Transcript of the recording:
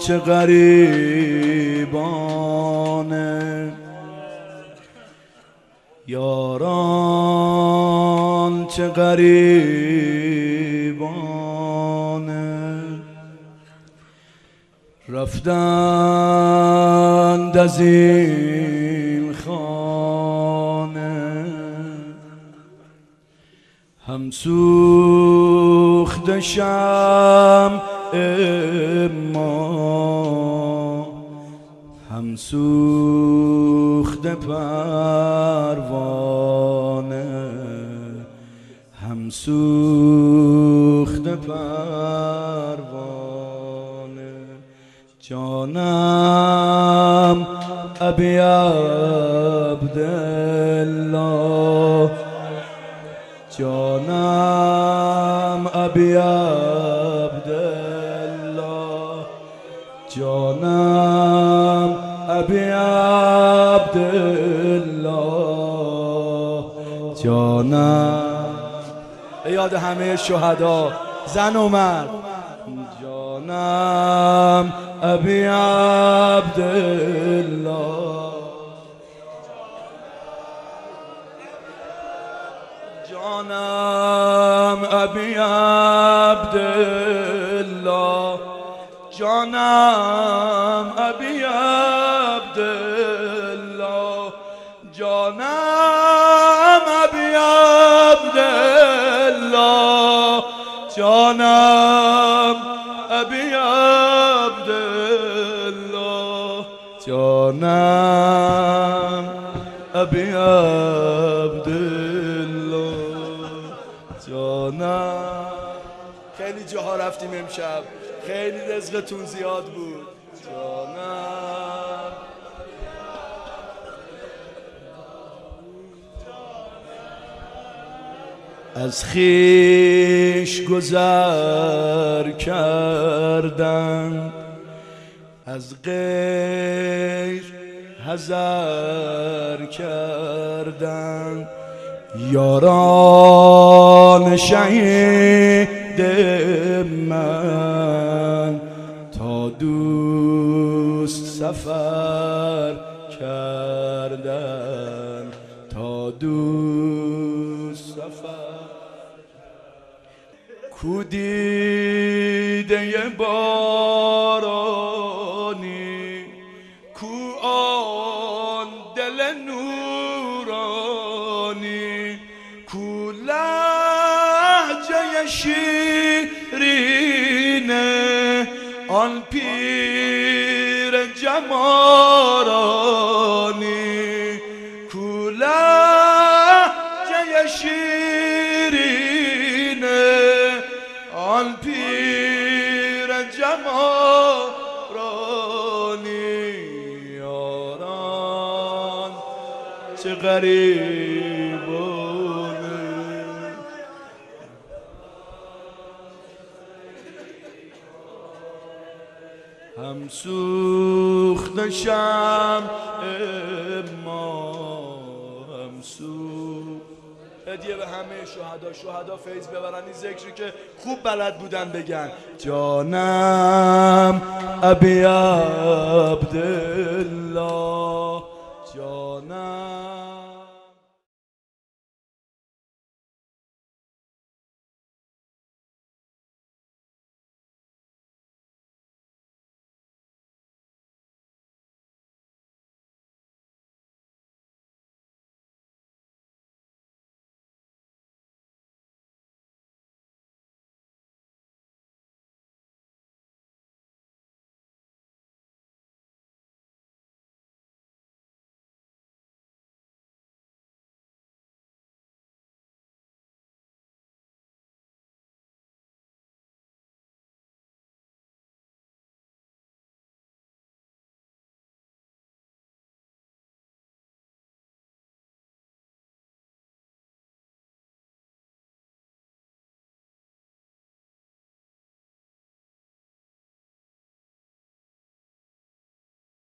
چه غریبانه، یاران چه غریبانه، رفتند از این خانه، هم سوخته شمع ما، هم سوخته پروانه، هم سوخته پروانه. جانم ابی عبدالله، جانم ابی عبدالله، جانم ابی عبدالله، جانم به یاد همه شهدا زن و مرد. جانم ابی عبدالله، جانم ابی عبدالله، جانم ابی عبدالله، جانم ابی عبدالله، جانم ابی عبدالله، جانم ابی عبدالله، جانم. خیلی جاها رفتیم امشب، خیلی رزقتون زیاد بود. جانم از خویش گذر کردن، از غیر حذر کردن، یاران شهید من تا دوست سفر کردن، تا دوست سفر. کو دیده بارانی، کو آن دل نورانی، کو لهجه شیرین آن پیر جمارانی، کو لهجه شیرین آن پیر جمارانی. یاران چه غریبانه، هم سوخته شمع ما، هم سوخته. هدیه به همه شهدا، شهدا فیض ببرن، این ذکری که خوب بلد بودن بگن. جانم ابی عبدالله، جانم